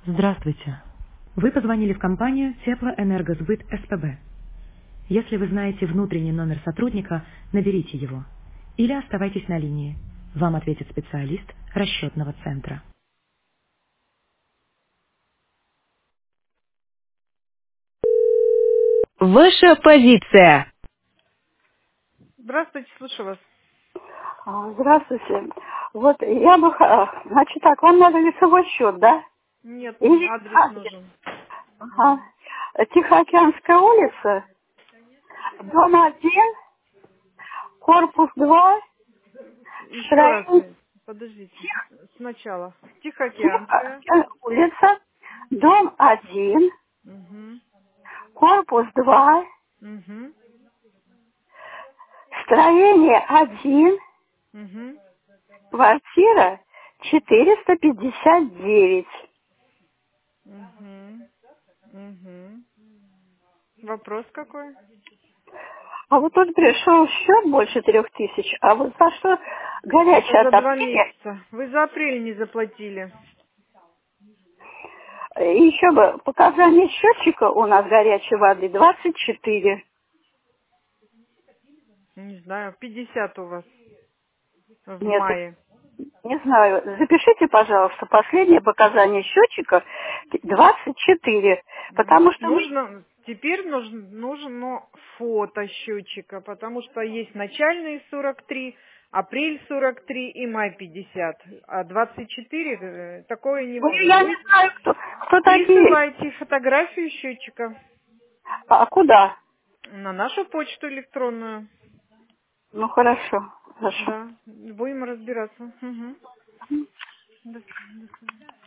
Здравствуйте. Вы позвонили в компанию Теплоэнергосбыт СПБ. Если вы знаете внутренний номер сотрудника, наберите его. Или оставайтесь на линии. Вам ответит специалист расчетного центра. Ваша позиция. Здравствуйте, слушаю вас. Здравствуйте. Вот я бы, значит так, вам надо лицевой счет, да? Нет, Или адрес адрес? нужен. Ага. Тихоокеанская улица, дом 1, корпус 2, Еще раз, строение подождите, сначала. Тихоокеанская. улица, дом 1, Угу. корпус 2, Угу. строение 1, Угу. квартира 459. Угу. Угу. Вопрос какой? А вот тут пришел счет больше 3000, а вот за что Это горячее за 2 отопление? месяца. Вы за апрель не заплатили. И еще бы показания счетчика у нас горячей воды 24. Не знаю, 50 у вас в Нет, мае. не знаю. Запишите, пожалуйста, последнее показание счетчика 24. Потому что мы... Нужно, теперь нужно фото счетчика, потому что есть начальные 43, апрель 43 и май 50. А 24 такое не может Я не быть. знаю, кто такие. Присылайте фотографию счетчика А куда? на нашу почту электронную. Ну, хорошо, хорошо. Да, будем разбираться. Угу. До свидания.